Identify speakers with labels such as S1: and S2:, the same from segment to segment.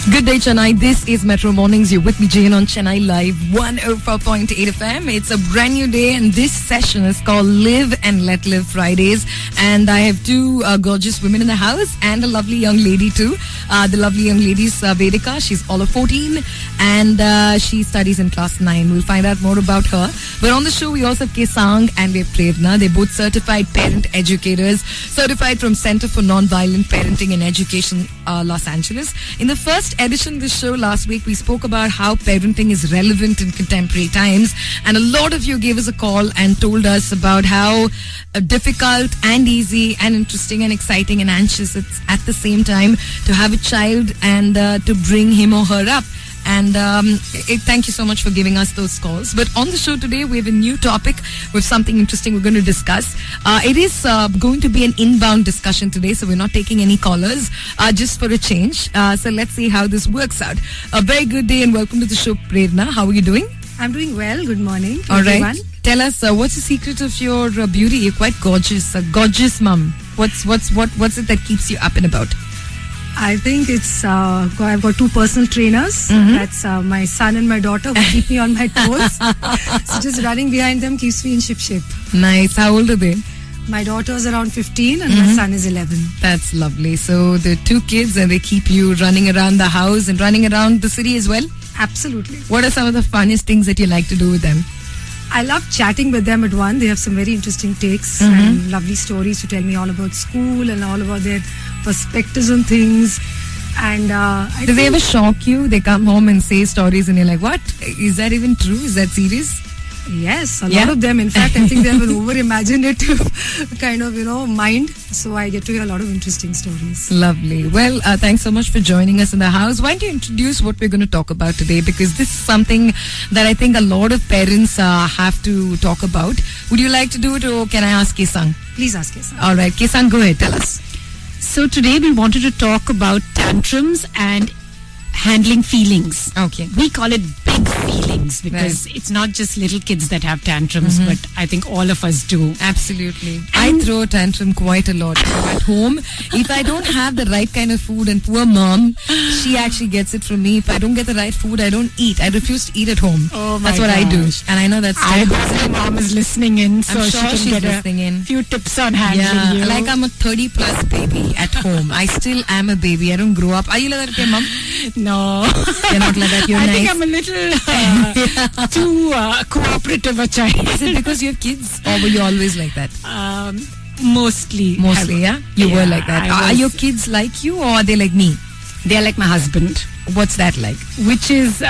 S1: Good day, Chennai. This is Metro Mornings. You're with me, Jane, on Chennai Live 104.8 FM. It's a brand new day, and this session is called Live and Let Live Fridays. And I have two gorgeous women in the house and a lovely young lady too. The lovely young lady is Vedika. She's all of 14 and she studies in class 9. We'll find out more about her. But on the show, we also have Kesang and we have Prerna. They're both certified parent educators, certified from Center for Nonviolent Parenting and Education, Los Angeles. In the first edition of the show last week, we spoke about how parenting is relevant in contemporary times, and a lot of you gave us a call and told us about how difficult and easy and interesting and exciting and anxious it's at the same time to have a child and to bring him or her up. And thank you so much for giving us those calls. But on the show today, we have a new topic with something interesting we're going to discuss. It is going to be an inbound discussion today, so we're not taking any callers, just for a change. So let's see how this works out. A very good day and welcome to the show, Prerna. How are you doing?
S2: I'm doing well. Good morning,
S1: all
S2: everyone.
S1: Right. Tell us, what's the secret of your beauty? You're quite gorgeous, a gorgeous mum. What's it that keeps you up and about?
S2: I think it's I've got two personal trainers. Mm-hmm. That's my son and my daughter who keep me on my toes. So just running behind them keeps me in shape.
S1: Nice. How old are they?
S2: My daughter is around 15 and my son is 11.
S1: That's lovely. So the two kids and they keep you running around the house and running around the city as well?
S2: Absolutely.
S1: What are some of the funniest things that you like to do with them?
S2: I love chatting with them at one. They have some very interesting takes and lovely stories to tell me all about school and all about their perspectives on things. And
S1: do they ever shock you? They come home and say stories and you're like, what? Is that even true? Is that serious?
S2: Yes, a lot of them. In fact, I think they have an over-imaginative kind of, mind. So I get to hear a lot of interesting stories.
S1: Lovely. Well, thanks so much for joining us in the house. Why don't you introduce what we're going to talk about today? Because this is something that I think a lot of parents have to talk about. Would you like to do it or can I ask Kesang?
S2: Please ask Kesang.
S1: All right. Kesang, go ahead. Tell us.
S3: So today we wanted to talk about tantrums and handling feelings.
S1: Okay.
S3: We call it big feelings because it's not just little kids that have tantrums, but I think all of us do.
S1: Absolutely. I throw a tantrum quite a lot at home. If I don't have the right kind of food, and poor mom, she actually gets it from me. If I don't get the right food, I don't eat. I refuse to eat at home.
S3: Oh my
S1: That's what I do. And I know that's
S3: I hope my mom is listening in, so
S1: I'm sure
S3: she
S1: she's
S3: can get
S1: listening in.
S3: Few tips on handling you.
S1: Like I'm a 30 plus baby at home. I still am a baby. I don't grow up. Are you like that, okay, mom?
S3: No.
S1: You're not like that. You're
S3: I
S1: nice.
S3: think I'm a little too cooperative a child.
S1: Is it because you have kids or were you always like that?
S3: Mostly,
S1: yeah? You were like that. Are your kids like you or are they like me?
S3: They're like my husband.
S1: What's that like?
S3: Which is,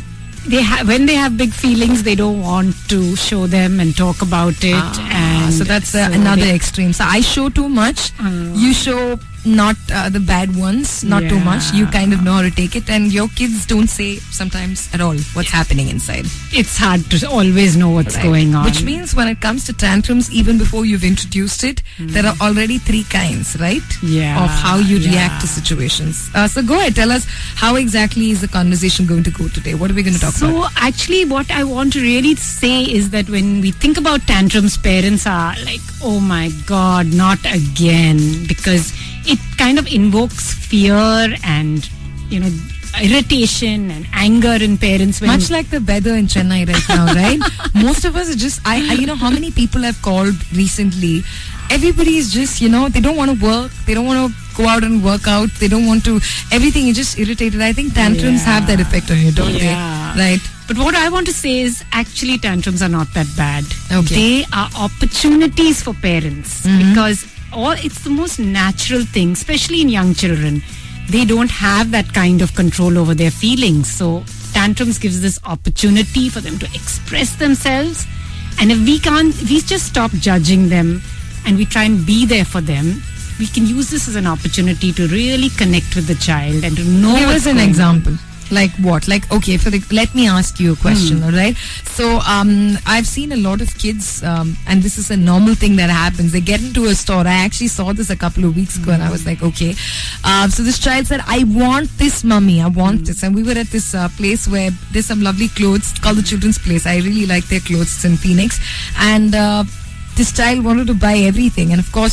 S3: when they have big feelings, they don't want to show them and talk about it. And
S1: so that's another extreme. So I show too much. You show not the bad ones, not too much. You kind of know how to take it, and your kids don't say sometimes at all what's happening inside.
S3: It's hard to always know what's going on.
S1: Which means when it comes to tantrums, even before you've introduced it, there are already 3 kinds, right?
S3: Yeah.
S1: Of how you react to situations. So go ahead, tell us how exactly is the conversation going to go today? What are we going to talk about?
S3: So actually what I want to really say is that when we think about tantrums, parents are like, oh my God, not again, because it kind of invokes fear and, irritation and anger in parents.
S1: Much like the weather in Chennai right now, right? Most of us are just, how many people have called recently? Everybody is just, they don't want to work. They don't want to go out and work out. They don't want to, everything is just irritated. I think tantrums have that effect on you, don't they? Right.
S3: But what I want to say is actually tantrums are not that bad.
S1: Okay.
S3: They are opportunities for parents because it's the most natural thing, especially in young children. They don't have that kind of control over their feelings. So tantrums gives this opportunity for them to express themselves. And if we just stop judging them and we try and be there for them, we can use this as an opportunity to really connect with the child and to know.
S1: Give us an example. Like what? Like, okay, let me ask you a question, all right? So, I've seen a lot of kids, and this is a normal thing that happens. They get into a store. I actually saw this a couple of weeks ago, and I was like, okay. So this child said, I want this, mummy. I want this. And we were at this place where there's some lovely clothes called the Children's Place. I really like their clothes. It's in Phoenix. And this child wanted to buy everything. And of course,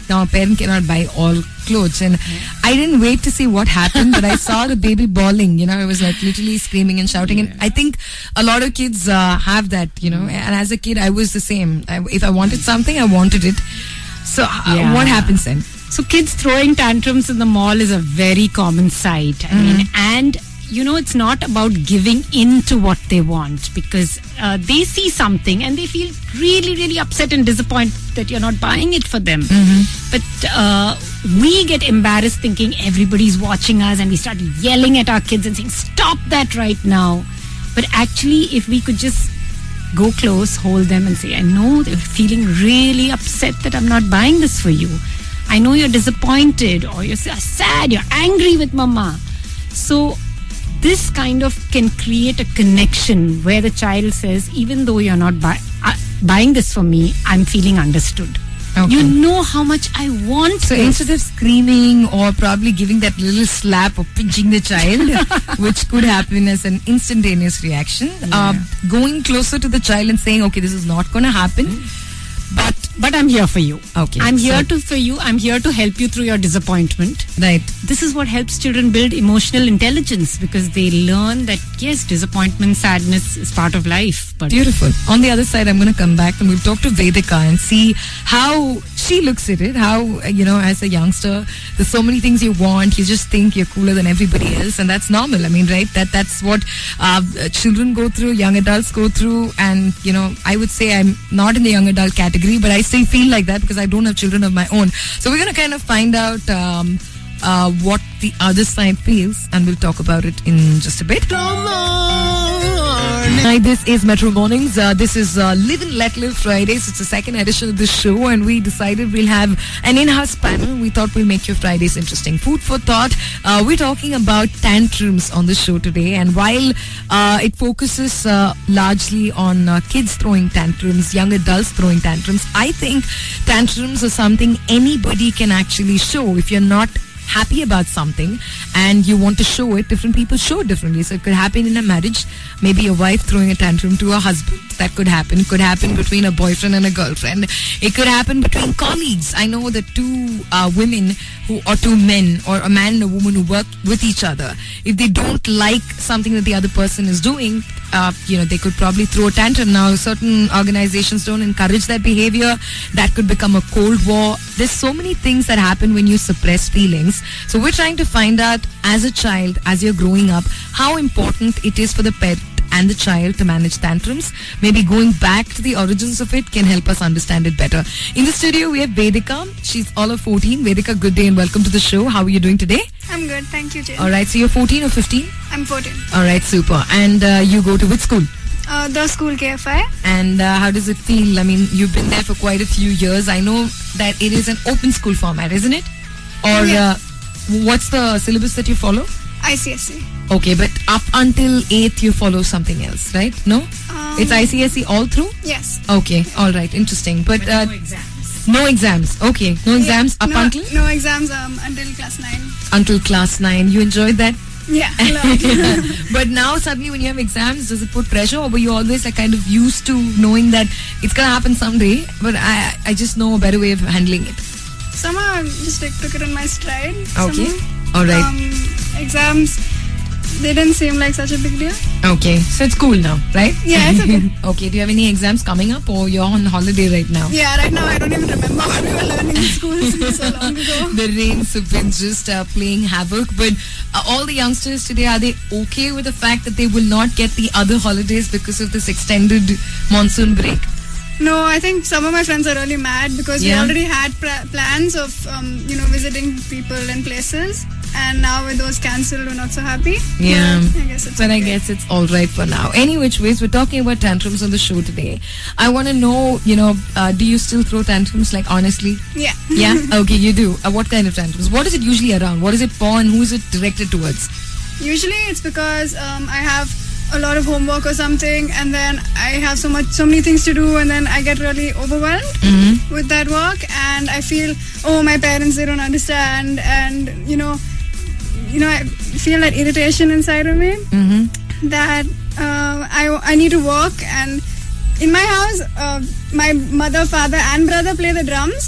S1: now a parent cannot buy all clothes. And I didn't wait to see what happened, but I saw the baby bawling. It was like literally screaming and shouting. And I think a lot of kids have that, And as a kid, I was the same. If I wanted something, I wanted it. So what happens then?
S3: So kids throwing tantrums in the mall is a very common sight. I mean, and it's not about giving in to what they want, because they see something and they feel really, really upset and disappointed that you're not buying it for them. But we get embarrassed thinking everybody's watching us, and we start yelling at our kids and saying, stop that right now. But actually, if we could just go close, hold them and say, I know they're feeling really upset that I'm not buying this for you. I know you're disappointed, or you're sad, you're angry with mama. So this kind of can create a connection where the child says, even though you're not buying this for me, I'm feeling understood.
S1: Okay.
S3: You know how much I want
S1: So
S3: this.
S1: instead of screaming or probably giving that little slap or pinching the child, which could happen as an instantaneous reaction, going closer to the child and saying, okay, this is not going to happen,
S3: but I'm here for you.
S1: Okay.
S3: I'm here for you. I'm here to help you through your disappointment.
S1: Right.
S3: This is what helps children build emotional intelligence, because they learn that yes, disappointment, sadness is part of life. But
S1: Beautiful. On the other side, I'm going to come back and we'll talk to Vedika and see how she looks at it. How, as a youngster, there's so many things you want. You just think you're cooler than everybody else, and that's normal. I mean, right? That's what children go through, young adults go through. And, I would say I'm not in the young adult category, but I still feel like that because I don't have children of my own. So we're going to kind of find out what the other side feels, and we'll talk about it in just a bit. Hi, this is Metro Mornings. This is Live and Let Live Fridays. It's the second edition of the show, and we decided we'll have an in-house panel. We thought we'll make your Fridays interesting. Food for thought. We're talking about tantrums on the show today, and while it focuses largely on kids throwing tantrums, young adults throwing tantrums, I think tantrums are something anybody can actually show. If you're not happy about something and you want to show it, different people show it differently. So it could happen in a marriage, maybe a wife throwing a tantrum to her husband. That could happen. It could happen between a boyfriend and a girlfriend. It could happen between colleagues. I know that two women or two men, or a man and a woman who work with each other, if they don't like something that the other person is doing, they could probably throw a tantrum. Now, certain organizations don't encourage that behavior. That could become a cold war. There's so many things that happen when you suppress feelings. So we're trying to find out, as a child, as you're growing up, how important it is for the parent and the child to manage tantrums. Maybe going back to the origins of it can help us understand it better. In the studio, we have Vedika. She's all of 14. Vedika, good day and welcome to the show. How are you doing today?
S4: I'm good, thank you, Jane.
S1: All right, so you're 14 or 15?
S4: I'm 14.
S1: All right, super. And you go to which school?
S4: The school KFI.
S1: And how does it feel? I mean, you've been there for quite a few years. I know that it is an open school format, isn't it? Or
S4: Yeah.
S1: What's the syllabus that you follow?
S4: ICSE.
S1: Okay, but up until 8th you follow something else, right? No? It's ICSE all through?
S4: Yes.
S1: Okay, all right, interesting. But
S3: no exams.
S1: no exams. Okay, no exams up until?
S4: No exams until class 9.
S1: Until class 9. You enjoyed that?
S4: Yeah, a lot.
S1: But now suddenly when you have exams, does it put pressure, or were you always like kind of used to knowing that it's gonna happen someday, but I just know a better way of handling it?
S4: Somehow I just took it in my stride.
S1: Okay.
S4: Somehow.
S1: All right.
S4: Exams, they didn't seem like such a big deal.
S1: Okay, so it's cool now, right?
S4: Yeah, it's okay.
S1: Okay, do you have any exams coming up, or you're on holiday right now?
S4: Yeah, right now I don't even remember what we were learning in school since so long ago.
S1: The rains have been just playing havoc, but all the youngsters today, are they okay with the fact that they will not get the other holidays because of this extended monsoon break?
S4: No, I think some of my friends are really mad because we already had plans of, visiting people and places. And now with those cancelled, we're not so happy.
S1: Yeah.
S4: But I guess it's okay.
S1: I guess it's all right for now. Any which ways, we're talking about tantrums on the show today. I want to know, do you still throw tantrums, like honestly?
S4: Yeah.
S1: Yeah? Okay, you do. What kind of tantrums? What is it usually around? What is it for, and who is it directed towards?
S4: Usually it's because I have a lot of homework or something, and then I have so many things to do, and then I get really overwhelmed with that work, and I feel, my parents, they don't understand, and I feel that irritation inside of me that I need to work. And in my house, my mother, father and brother play the drums,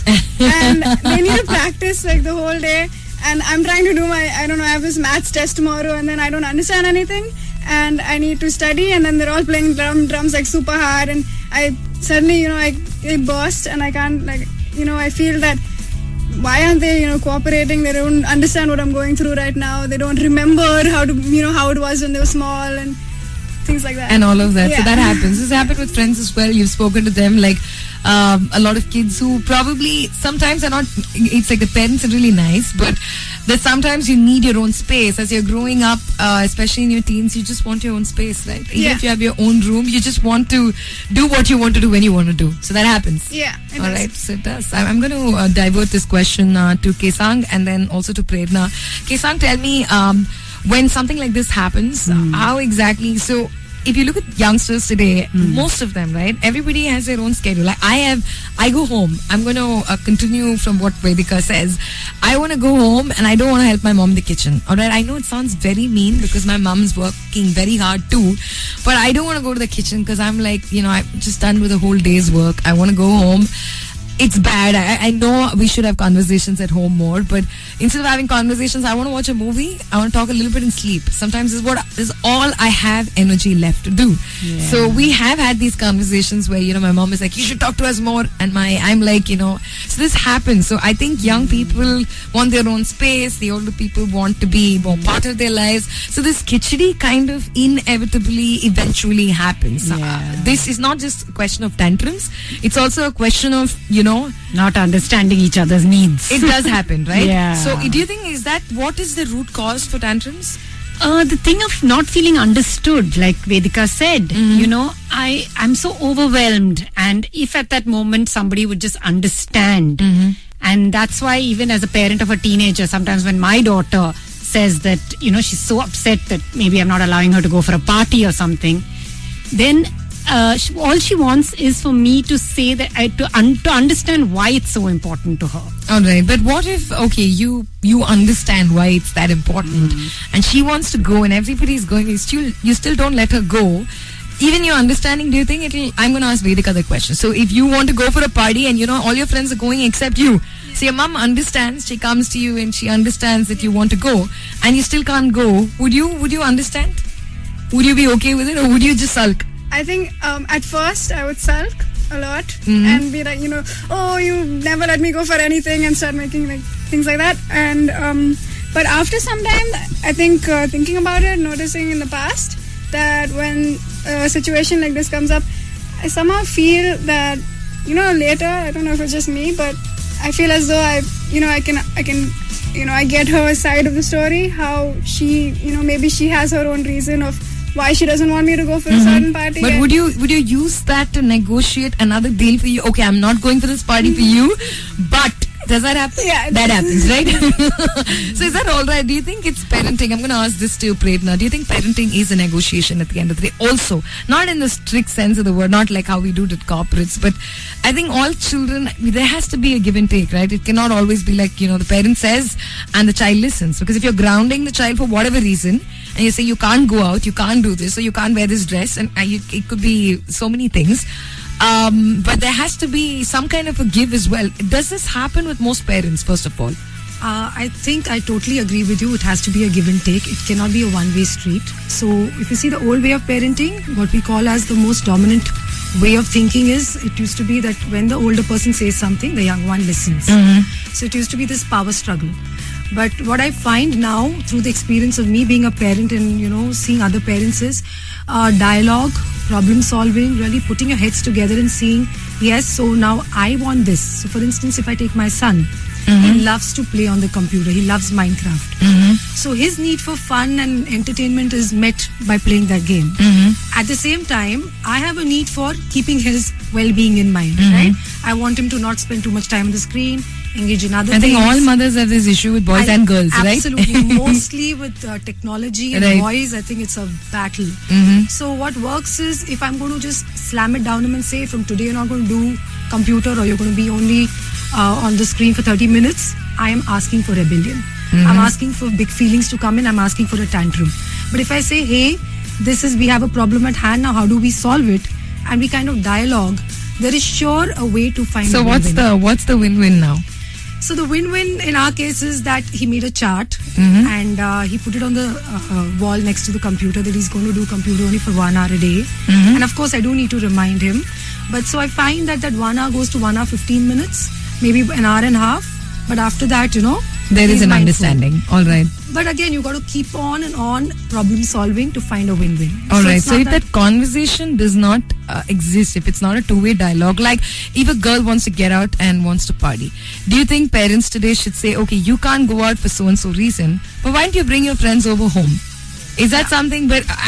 S4: and they need to practice like the whole day. And I'm trying to do I have this maths test tomorrow, and then I don't understand anything, and I need to study, and then they're all playing drums like super hard, and I suddenly, I burst, and I can't, I feel that why aren't they, cooperating? They don't understand what I'm going through right now. They don't remember how it was when they were small, and things like that.
S1: And all of that.
S4: Yeah.
S1: So that happens. This happened with friends as well. You've spoken to them, like a lot of kids who probably sometimes are not, it's like the parents are really nice, but that sometimes you need your own space. As you're growing up, especially in your teens, you just want your own space, right? Even if you have your own room, you just want to do what you want to do when you want to do. So that happens.
S4: Yeah.
S1: All right, so it does. I'm going to divert this question to Kesang and then also to Prerna. Kesang, tell me, when something like this happens, how exactly, so if you look at youngsters today, most of them, right, everybody has their own schedule. Like I go home. I'm going to continue from what Vedika says. I want to go home and I don't want to help my mom in the kitchen. All right, I know it sounds very mean because my mom's working very hard too, but I don't want to go to the kitchen because I'm like, I'm just done with a whole day's work. I want to go home. It's bad. I know we should have conversations at home more, but instead of having conversations, I want to watch a movie. I want to talk a little bit and sleep. Sometimes this is all I have energy left to do. Yeah. So we have had these conversations where, my mom is like, you should talk to us more. And I'm like, so this happens. So I think young people want their own space. The older people want to be more part of their lives. So this khichdi kind of inevitably eventually happens.
S3: Yeah.
S1: This is not just a question of tantrums. It's also a question of,
S3: not understanding each other's needs.
S1: It does happen, right?
S3: Yeah.
S1: So do you think what is the root cause for tantrums?
S3: The thing of not feeling understood, like Vedika said, I'm so overwhelmed, and if at that moment somebody would just understand, and that's why even as a parent of a teenager, sometimes when my daughter says that, she's so upset that maybe I'm not allowing her to go for a party or something, then all she wants is for me to say that to understand why it's so important to her.
S1: All right, but what if you understand why it's that important, and she wants to go, and everybody's going, you still don't let her go. Even your understanding, do you think I'm going to ask Vedika the question. So if you want to go for a party and all your friends are going except you, so your mom understands, she comes to you and she understands that you want to go, and you still can't go, would you understand? Would you be okay with it, or would you just sulk?
S4: I think at first I would sulk a lot and be like, oh, you never let me go for anything, and start making like things like that. And but after some time, I think thinking about it, noticing in the past that when a situation like this comes up, I somehow feel that later, I don't know if it's just me, but I feel as though I get her side of the story, how she maybe she has her own reason of why she doesn't want me to go for a certain party.
S1: But would you use that to negotiate another deal for you? Okay, I'm not going for this party for you, but does that happen?
S4: Yeah,
S1: that happens, right? So is that all right? Do you think it's parenting? I'm going to ask this to you, Prerna. Do you think parenting is a negotiation at the end of the day? Also, not in the strict sense of the word, not like how we do it at corporates, but I think all children, there has to be a give and take, right? It cannot always be like, the parent says and the child listens. Because if you're grounding the child for whatever reason, and you say you can't go out, you can't do this, or you can't wear this dress, and it could be so many things. But there has to be some kind of a give as well. Does this happen with most parents, first of all?
S2: I think I totally agree with you. It has to be a give and take. It cannot be a one-way street. So if you see the old way of parenting, what we call as the most dominant way of thinking is, it used to be that when the older person says something, the young one listens. So it used to be this power struggle. But what I find now through the experience of me being a parent and, seeing other parents is dialogue, problem solving, really putting your heads together and seeing, yes, so now I want this. So for instance, if I take my son, he loves to play on the computer. He loves Minecraft. So his need for fun and entertainment is met by playing that game. At the same time, I have a need for keeping his well-being in mind, right? I want him to not spend too much time on the screen, engage in other things.
S1: I think all mothers have this issue with boys and girls, right?
S2: Absolutely. Mostly with technology and boys, I think it's a battle. So what works is, if I'm going to just slam it down him and say, from today you're not going to do computer, or you're going to be only on the screen for 30 minutes, I am asking for rebellion. I'm asking for big feelings to come in. I'm asking for a tantrum. But if I say, hey, we have a problem at hand now, how do we solve it? And we kind of dialogue, there is sure a way to find
S1: So
S2: a win-win.
S1: what's the win-win now?
S2: So the win-win in our case is that he made a chart and he put it on the wall next to the computer that he's going to do computer only for 1 hour a day. And of course, I do need to remind him. But so I find that 1 hour goes to 1 hour 15 minutes, maybe an hour and a half. But after that,
S1: there is an
S2: mindful.
S1: Understanding. All right.
S2: But again, you got to keep on and on problem solving to find a win-win.
S1: All right. So if that conversation does not exist, if it's not a two-way dialogue, like if a girl wants to get out and wants to party, do you think parents today should say, okay, you can't go out for so-and-so reason, but why don't you bring your friends over home? Is that something?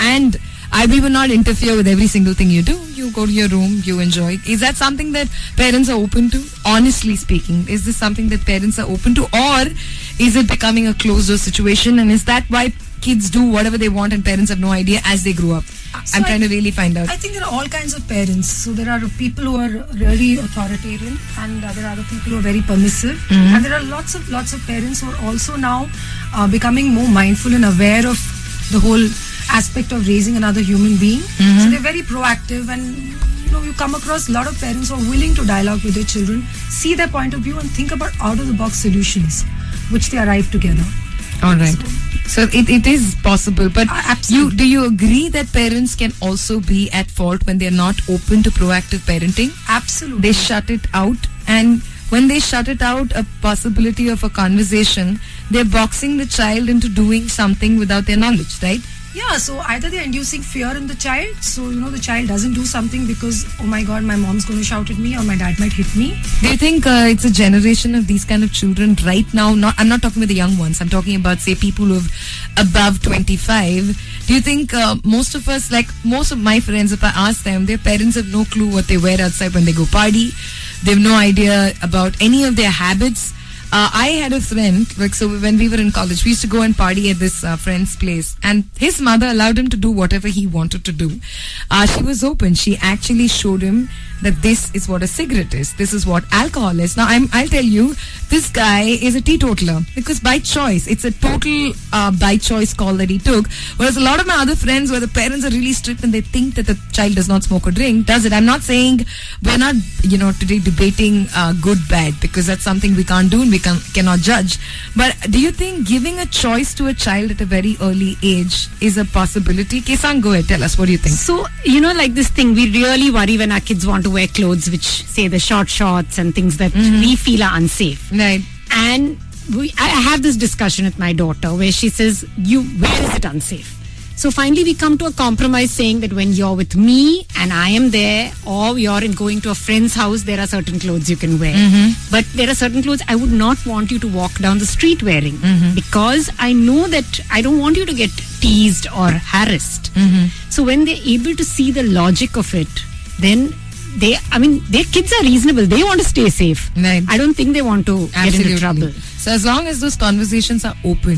S1: We will not interfere with every single thing you do. You go to your room, you enjoy. Is that something that parents are open to? Honestly speaking, is this something that parents are open to, or is it becoming a closed-door situation? And is that why kids do whatever they want and parents have no idea as they grow up?
S2: So
S1: I'm trying to really find out.
S2: I think there are all kinds of parents. So there are people who are really authoritarian, and there are other people who are very permissive. And there are lots of parents who are also now becoming more mindful and aware of the whole aspect of raising another human being. So they're very proactive, and you come across a lot of parents who are willing to dialogue with their children, see their point of view, and think about out-of-the-box solutions, which they arrive together.
S1: All right. So it is possible, but do you agree that parents can also be at fault when they're not open to proactive parenting?
S2: Absolutely.
S1: They shut it out, and when they shut it out, a possibility of a conversation, they're boxing the child into doing something without their knowledge, right?
S2: Yeah, so either they're inducing fear in the child, so the child doesn't do something because, oh my god, my mom's going to shout at me or my dad might hit me.
S1: Do you think it's a generation of these kind of children right now? I'm not talking about the young ones. I'm talking about, say, people who are above 25. Do you think most of us, like most of my friends, if I ask them, their parents have no clue what they wear outside when they go party. They have no idea about any of their habits. I had a friend, so when we were in college, we used to go and party at this friend's place, and his mother allowed him to do whatever he wanted to do. She was open. She actually showed him that this is what a cigarette is. This is what alcohol is. Now, I'll tell you, this guy is a teetotaler because by choice, it's a total by choice call that he took. Whereas a lot of my other friends where the parents are really strict and they think that the child does not smoke or drink, does it. I'm not saying we're not, today debating good, bad, because that's something we can't do and we cannot judge. But do you think giving a choice to a child at a very early age is a possibility? Kesang, go ahead. Tell us. What do you think?
S3: So, like this thing, we really worry when our kids want to wear clothes which say the short shorts and things that we feel are unsafe.
S1: Right.
S3: And I have this discussion with my daughter where she says, where is it unsafe? So finally we come to a compromise saying that when you're with me and I am there, or you're going to a friend's house, there are certain clothes you can wear. But there are certain clothes I would not want you to walk down the street wearing because I know that I don't want you to get teased or harassed. So when they're able to see the logic of it, then their kids are reasonable. They want to stay safe.
S1: Right.
S3: I don't think they want to get into trouble.
S1: So as long as those conversations are open,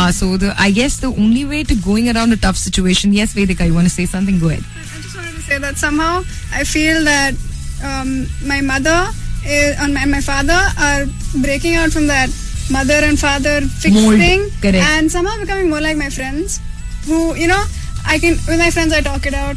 S1: I guess the only way to going around a tough situation. Yes, Vedika, you want to say something? Go ahead.
S4: I just wanted to say that somehow I feel that my mother and my father are breaking out from that mother and father fixed
S1: Mold.
S4: thing.
S1: Correct.
S4: And somehow becoming more like my friends who, with my friends I talk it out.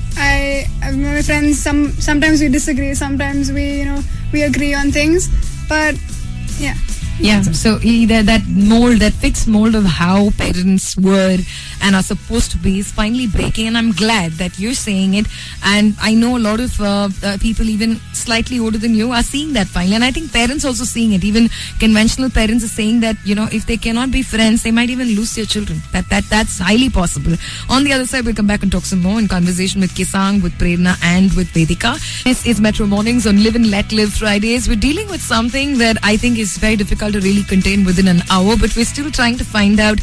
S4: My friends, sometimes we disagree, sometimes we agree on things, but yeah.
S1: Yeah, so either that mold, that fixed mold of how parents were and are supposed to be is finally breaking, and I'm glad that you're saying it. And I know a lot of people, even slightly older than you, are seeing that finally. And I think parents also seeing it. Even conventional parents are saying that, if they cannot be friends, they might even lose their children. That's highly possible. On the other side, we'll come back and talk some more in conversation with Kesang, with Prerna, and with Vedika. This is Metro Mornings on Live and Let Live Fridays. We're dealing with something that I think is very difficult to really contain within an hour, but we're still trying to find out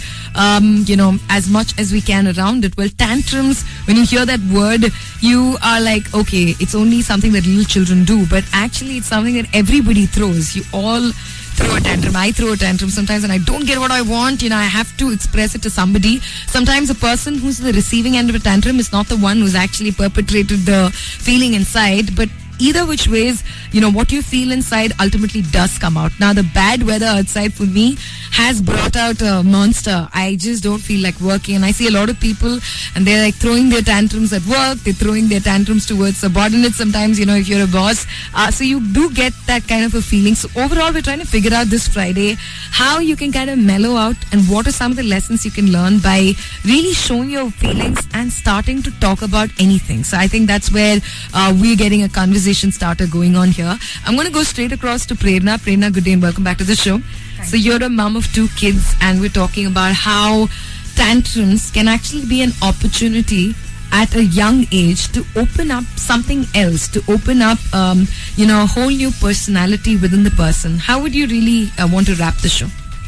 S1: as much as we can around it. Well, tantrums, when you hear that word, you are like, okay, it's only something that little children do, but actually it's something that everybody throws. You all throw a tantrum. I throw a tantrum sometimes and I don't get what I want. I have to express it to somebody. Sometimes a person who's the receiving end of a tantrum is not the one who's actually perpetrated the feeling inside, but either which ways, what you feel inside ultimately does come out. Now, the bad weather outside for me has brought out a monster. I just don't feel like working, and I see a lot of people and they're like throwing their tantrums at work. They're throwing their tantrums towards subordinates sometimes, if you're a boss. So you do get that kind of a feeling. So overall, we're trying to figure out this Friday how you can kind of mellow out and what are some of the lessons you can learn by really showing your feelings and starting to talk about anything. So I think that's where we're getting a conversation starter going on here. I'm going to go straight across to Prerna. Prerna, good day and welcome back to the show. So you're a mom of 2 kids, and we're talking about how tantrums can actually be an opportunity at a young age to open up something else, to open up, a whole new personality within the person. How would you really want to wrap the show?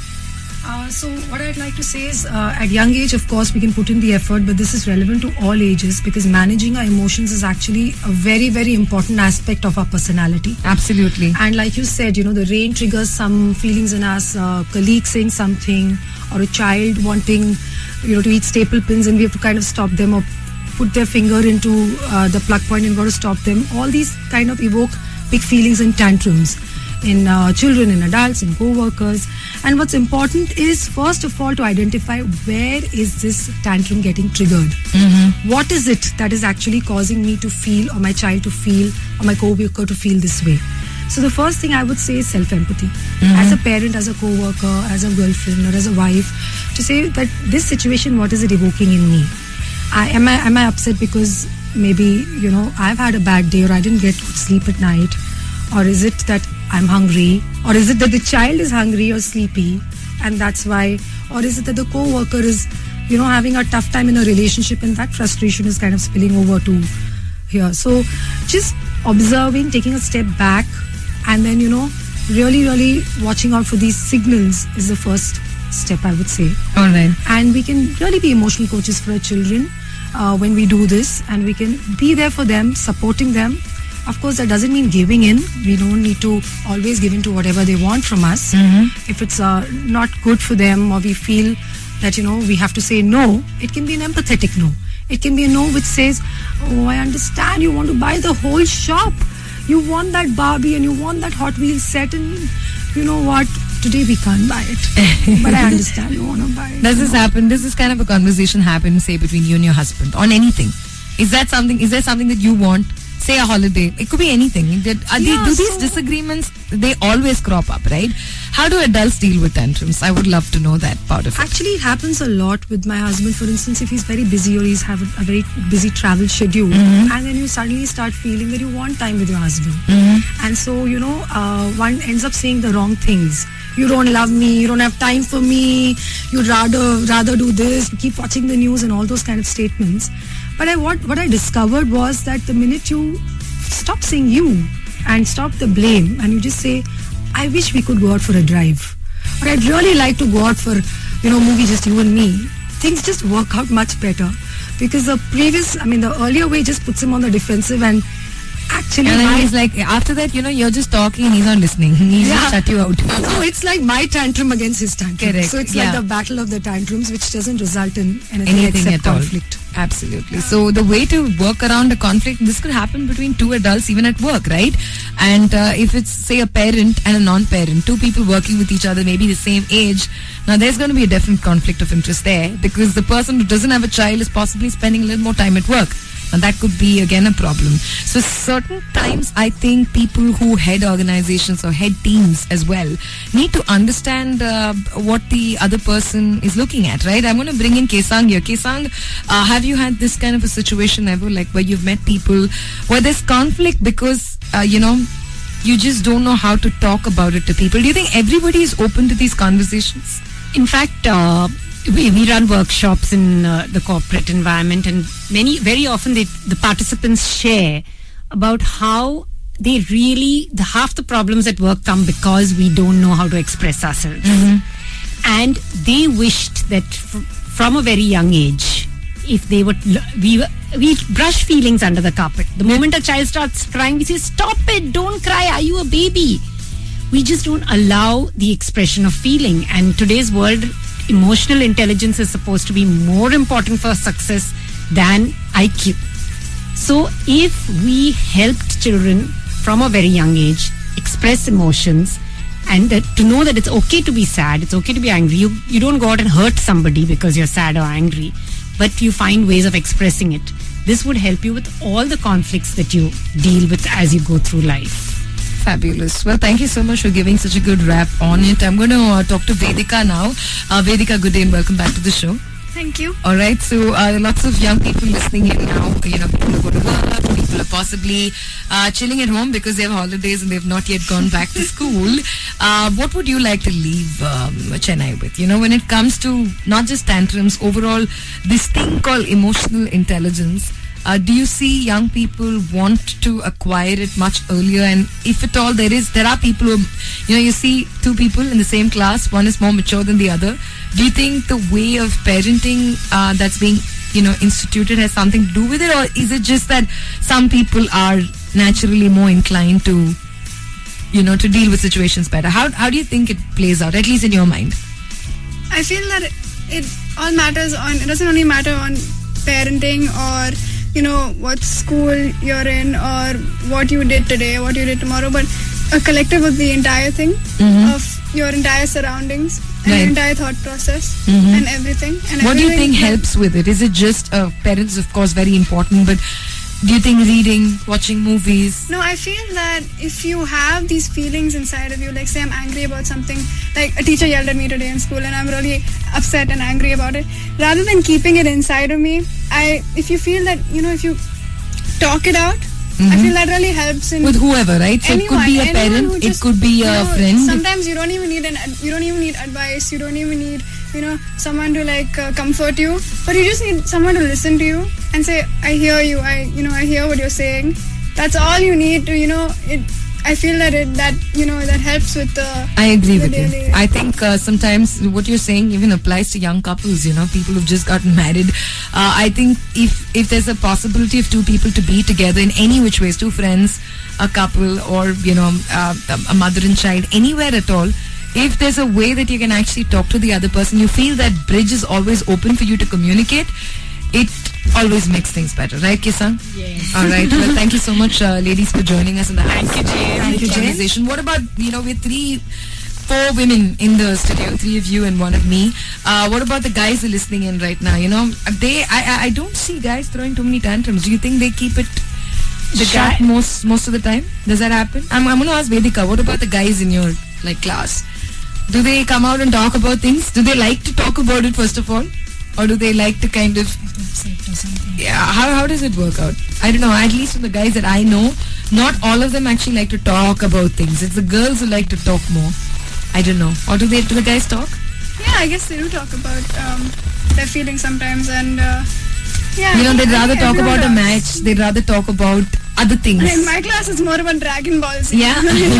S2: So what I'd like to say is, at young age, of course, we can put in the effort, but this is relevant to all ages because managing our emotions is actually a very, very important aspect of our personality.
S1: Absolutely.
S2: And like you said, the rain triggers some feelings in us, colleague saying something, or a child wanting, to eat staple pins, and we have to kind of stop them, or put their finger into the plug point and got to stop them. All these kind of evoke big feelings and tantrums in children, in adults, in co-workers. And what's important is, first of all, to identify where is this tantrum getting triggered. What is it that is actually causing me to feel, or my child to feel, or my co-worker to feel this way. So the first thing I would say is self-empathy. As a parent, as a co-worker, as a girlfriend, or as a wife, to say that this situation, what is it evoking in me? Am I upset because maybe, I've had a bad day, or I didn't get good sleep at night? Or is it that I'm hungry? Or is it that the child is hungry or sleepy and that's why? Or is it that the co-worker is, having a tough time in a relationship and that frustration is kind of spilling over to here? So just observing, taking a step back, and then, really, really watching out for these signals is the first step, I would say.
S1: All right.
S2: And we can really be emotional coaches for our children when we do this, and we can be there for them, supporting them. Of course, that doesn't mean giving in. We don't need to always give in to whatever they want from us. If it's not good for them, or we feel that, we have to say no, it can be an empathetic no. It can be a no which says, oh, I understand you want to buy the whole shop. You want that Barbie and you want that Hot Wheels set, and you know what? Today we can't buy it. But I understand you want to buy it.
S1: Does this happen? Does this kind of a conversation happen, say, between you and your husband on anything? Is there something that you want? Say a holiday. It could be anything. Do these disagreements, they always crop up, right? How do adults deal with tantrums? I would love to know that part of it.
S2: Actually, it happens a lot with my husband. For instance, if he's very busy, or he's have a very busy travel schedule, and then you suddenly start feeling that you want time with your husband. And so, one ends up saying the wrong things. You don't love me, you don't have time for me, you'd rather do this, you keep watching the news and all those kind of statements. But what I discovered was that the minute you stop saying you and stop the blame, and you just say, I wish we could go out for a drive, or I'd really like to go out for, movie just you and me, things just work out much better. Because the earlier way just puts him on the defensive, and actually,
S1: and then he's like, after that, you're just talking and he's not listening. He's just shut you out.
S2: No, it's like my tantrum against his tantrum.
S1: Correct.
S2: So it's like the battle of the tantrums, which doesn't result in anything except
S1: at
S2: conflict.
S1: All. Absolutely. So the way to work around a conflict, this could happen between 2 adults, even at work, right? And if it's, say, a parent and a non-parent, 2 people working with each other, maybe the same age, now there's going to be a definite conflict of interest there, because the person who doesn't have a child is possibly spending a little more time at work. And that could be, again, a problem. So certain times, I think people who head organizations or head teams as well need to understand what the other person is looking at, right? I'm going to bring in Kesang here. Kesang, have you had this kind of a situation ever, like where you've met people where there's conflict because, you just don't know how to talk about it to people? Do you think everybody is open to these conversations?
S3: In fact, we run workshops in the corporate environment, and very often the participants share about how they really, half the problems at work come because we don't know how to express ourselves. And they wished that from a very young age, if they would, we brush feelings under the carpet. The moment a child starts crying, we say, stop it, don't cry, are you a baby? We just don't allow the expression of feeling. And today's world, emotional intelligence is supposed to be more important for success than IQ. So if we helped children from a very young age, express emotions, and that to know that it's okay to be sad, it's okay to be angry. You don't go out and hurt somebody because you're sad or angry, but you find ways of expressing it. This would help you with all the conflicts that you deal with as you go through life.
S1: Fabulous. Well, thank you so much for giving such a good wrap on it. I'm going to talk to Vedika now. Vedika, good day and welcome back to the show.
S4: Thank you.
S1: All right, so lots of young people listening in now. People who go to work, people are possibly chilling at home because they have holidays and they've not yet gone back to school. What would you like to leave Chennai with? When it comes to not just tantrums, overall, this thing called emotional intelligence, do you see young people want to acquire it much earlier? And if at all there are people who, you see two people in the same class, one is more mature than the other. Do you think the way of parenting that's being, instituted has something to do with it? Or is it just that some people are naturally more inclined to, to deal with situations better? How do you think it plays out, at least in your mind?
S4: I feel that it all matters it doesn't only matter on parenting or what school you're in or what you did today, what you did tomorrow, but a collective of the entire thing, of your entire surroundings and your entire thought process and everything. And
S1: what do you think helps with it? Is it just parents, of course, very important, but do you think reading, watching movies?
S4: No, I feel that if you have these feelings inside of you, like say I'm angry about something, like a teacher yelled at me today in school and I'm really upset and angry about it, rather than keeping it inside of me, if you feel that, if you talk it out, I feel that really helps
S1: with whoever, right? So
S4: anyone,
S1: it could be a parent, it could be a friend.
S4: Sometimes you don't even need advice, you don't even need someone to comfort you, but you just need someone to listen to you and say, I hear you, I hear what you're saying. That's all you need to I feel that that helps with the.
S1: I agree with you. I think sometimes what you're saying even applies to young couples. People who've just gotten married. I think if there's a possibility of two people to be together in any which ways, two friends, a couple, or a mother and child, anywhere at all. If there's a way that you can actually talk to the other person, you feel that bridge is always open for you to communicate. It always makes things better, right, Kisang?
S3: Yes.
S1: All right. Well, thank you so much, ladies, for joining us in the
S3: Thank you, Jay.
S1: Thank you, conversation. What about, we're 4 women in the studio, 3 of you and 1 of me. What about the guys who are listening in right now? I don't see guys throwing too many tantrums. Do you think they keep it shut most of the time? Does that happen? I'm going to ask Vedika, what about the guys in your class? Do they come out and talk about things? Do they like to talk about it, first of all? Or do they like to kind of... Yeah, how does it work out? I don't know. At least from the guys that I know, not all of them actually like to talk about things. It's the girls who like to talk more. I don't know. Or do the guys talk?
S4: Yeah, I guess they do talk about their feelings sometimes, and
S1: they'd rather talk about a match. They'd rather talk about other things.
S4: In my class, it's more about Dragon Balls.
S1: Yeah.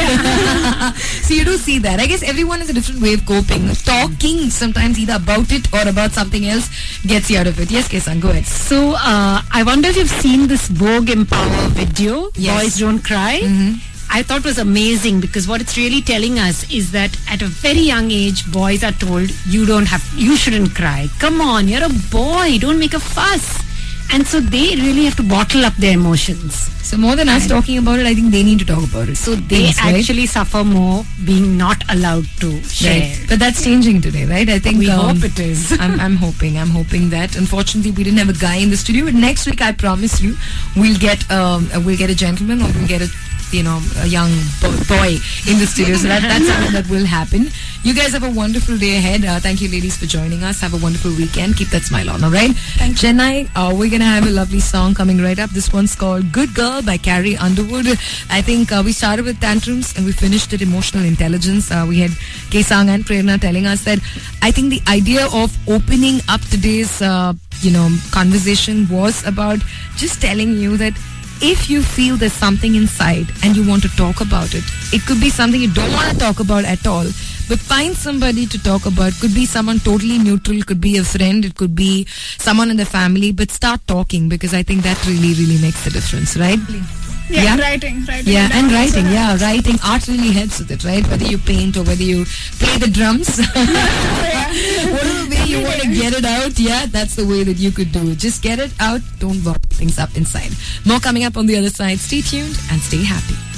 S1: So you do see that. I guess everyone has a different way of coping. Talking sometimes either about it or about something else gets you out of it. Yes, Kesan, go ahead.
S3: So I wonder if you've seen this Vogue Empower video,
S1: Yes.
S3: Boys Don't Cry. I thought it was amazing because what it's really telling us is that at a very young age, boys are told you shouldn't cry. Come on, you're a boy, don't make a fuss. And so they really have to bottle up their emotions.
S1: So more than us talking about it, I think they need to talk about it.
S3: So they actually suffer more being not allowed to share.
S1: Right. But that's changing today, right? I think
S3: we hope it is.
S1: I'm hoping that. Unfortunately, we didn't have a guy in the studio. But next week, I promise you, we'll get a gentleman or we'll get a young boy in the studio. So that's something that will happen. You guys have a wonderful day ahead. Thank you, ladies, for joining us. Have a wonderful weekend. Keep that smile on, all right? Chennai, we're going to have a lovely song coming right up. This one's called Good Girl by Carrie Underwood. I think we started with tantrums and we finished at emotional intelligence. We had Kesang and Prerna telling us that I think the idea of opening up today's, conversation was about just telling you that if you feel there's something inside and you want to talk about it, it could be something you don't want to talk about at all, but find somebody to talk about. Could be someone totally neutral, could be a friend, it could be someone in the family, but start talking, because I think that really, really makes the difference, right?
S4: Yeah, writing.
S1: Yeah, and writing. Yeah, writing. Art really helps with it, right? Whether you paint or whether you play the drums. Whatever way you want to get it out, yeah, that's the way that you could do it. Just get it out. Don't bottle things up inside. More coming up on the other side. Stay tuned and stay happy.